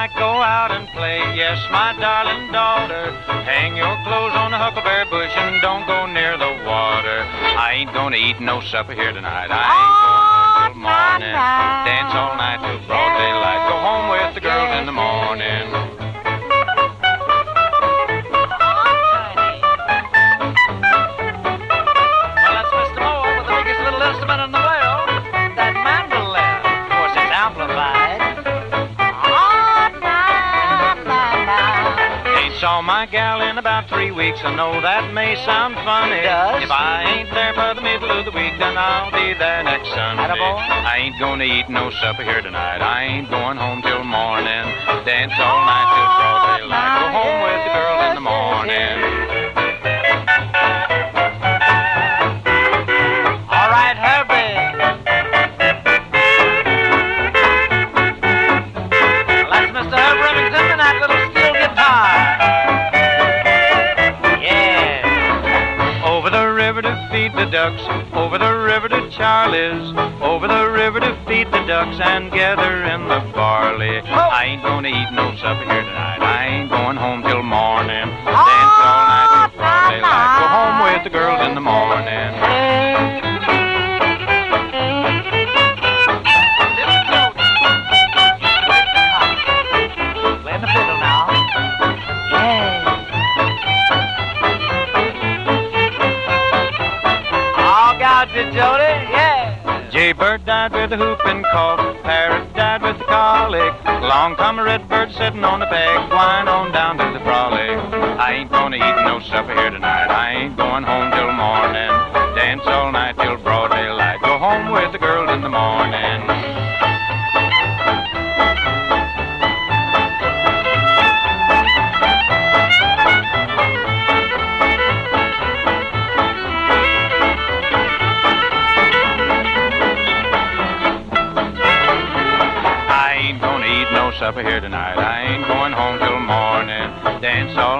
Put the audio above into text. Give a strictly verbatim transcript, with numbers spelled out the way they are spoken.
like, go out and play. Yes, my darling daughter, hang your clothes on the huckleberry bush and don't go near the water. I ain't gonna eat no supper here tonight. I ain't going home till morning. Dance all night till broad daylight. Go home with the girls in the morning. Well, that's Mister Moore with the biggest little instrument in the world, that mandolin. Of course, it's amplified. Ain't saw my gal in about three weeks. I know that may sound funny. Does? If I ain't there by the middle of the week, then I'll be there next Sunday. Attaboy. I ain't gonna eat no supper here tonight. I ain't going home till morning. Dance all night till broad daylight. Go home with the girls in the morning. All right, Herbie. Well, that's Mister Herb Remington and that little steel guitar. Yeah. Over the river to feed the ducks, over the river to Charlie's, over the river to feed the ducks and gather in the barley. I ain't gonna eat no supper here tonight. I ain't going home till morning. Dance all night till broad daylight. Go home with the girls in the morning. Playing the fiddle now. Yeah. All got you, Jody. Yeah. Jaybird died with the whooping cough, parrot died with the colic. Long come a redbird sitting on the peg, flying on down to the frolic. I ain't gonna eat no supper here tonight. I ain't going home till morning. Dance all night till broad daylight. Go home with the girls in the morning. Supper here tonight. I ain't going home till morning. Dance all